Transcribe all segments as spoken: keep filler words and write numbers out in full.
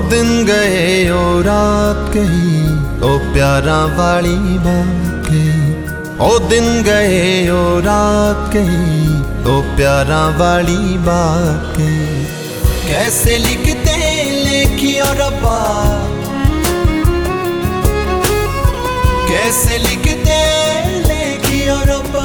दिन गए ओ रात कही, ओ प्यारा वाली बात कही। ओ दिन गए ओ रात कही, ओ प्यारा वाली बात कही। कैसे लिखते लेखियो रब्बा, कैसे लिखते लेखियो रब्बा।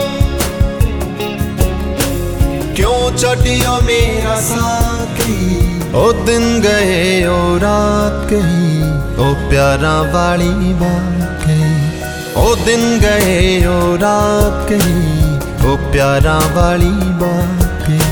क्यों छड्डियो मेरा साथ कही। ओ दिन गए ओ रात कही, ओ प्यारा वाली बात कही। ओ दिन गए ओ रात कही, ओ प्यारा वाली बात कही।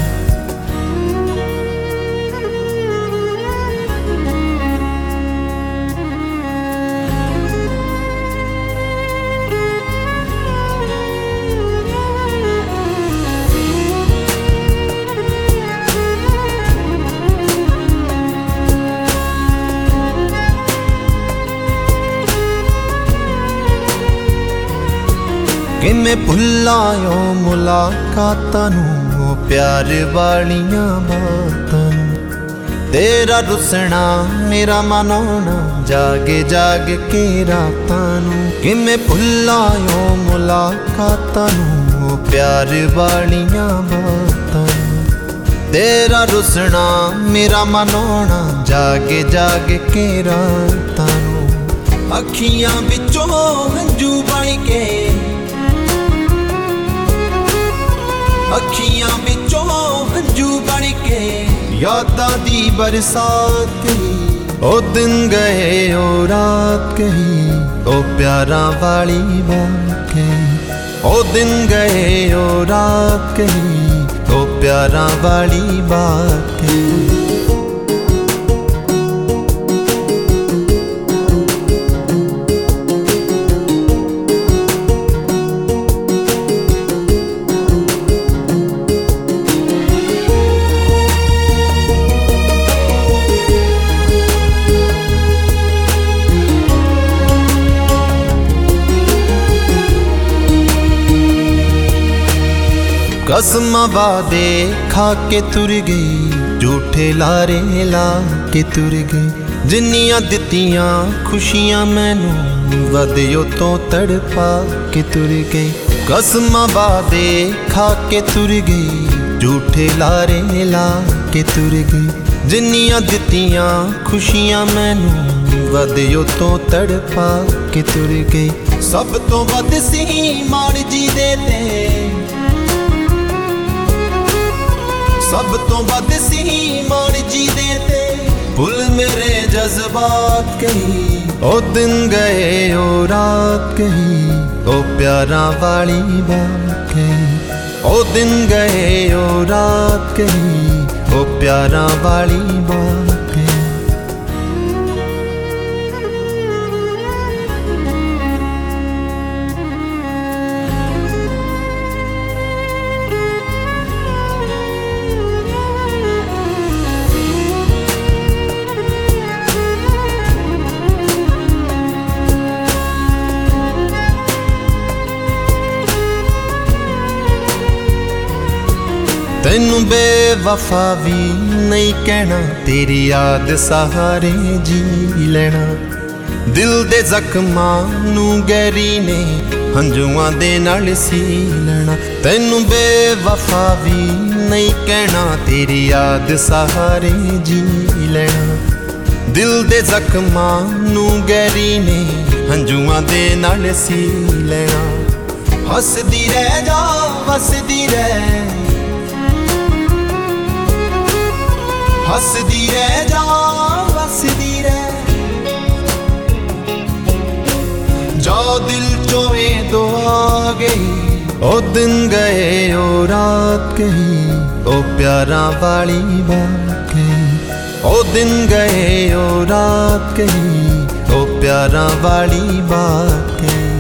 किमें भुलायो मुलाकातां नूं, ओ प्यार वालियां बातां नूं। तेरा रुसना मेरा मनाना, जागे जाग के रातां नूं। किमें भुलायो मुलाकातां नूं, ओ प्यार वालियां बातां नूं। तेरा रुसना मेरा मनाना, जागे जाग के रातां नूं। अखियां विचों हंजू बण के, अखियां विचों हंजू बण के, यादां दी बरसात कही। ओ दिन गए ओ रात कही, ओ प्यारा वाली बात कही। ओ दिन गए ओ रात कही, ओ प्यारा वाली बात कही। कसम वादे खा के तुर गई, झूठे लारे ला के तुर गई। जिन्नियां दित्तियां खुशियां मैनू, वधियो तो तड़पा के तुर गई। कसम वादे खा के तुर गई, झूठे लारे ला के तुर गई। जिन्नियां दित्तियां खुशियां मैनू, वधियो तो तड़पा के तुर गई। सब तो वध सी माड़ जी दे ते, सब तो वध सी मान जी देते। भुल मेरे जज्बात कही। ओ दिन गए ओ रात कही, ओ प्यारा वाली बात कही। ओ दिन गए ओ रात कही, ओ प्यारा वाली बात कही। तैनू बेवफा भी नहीं कहना, तेरी याद सहारे जी लेना। दिल दे जख्मां नू गहरी ने, हंजुआं दे नाल सी लेना। तैनू बेवफा भी नहीं कहना, तेरी याद सहारे जी लेना। दिल दे जख्मां नू गहरी ने, हंजुआं दे नाल सी लेना। हसदी रह जा वसदी रह, हसदी रह जा वसदी रह। जो दिल चोवे दुआ गई। ओ दिन गए ओ रात कही, ओ प्यारा वाली बात कही। ओ दिन गए ओ रात कही, ओ प्यारा वाली बात कही।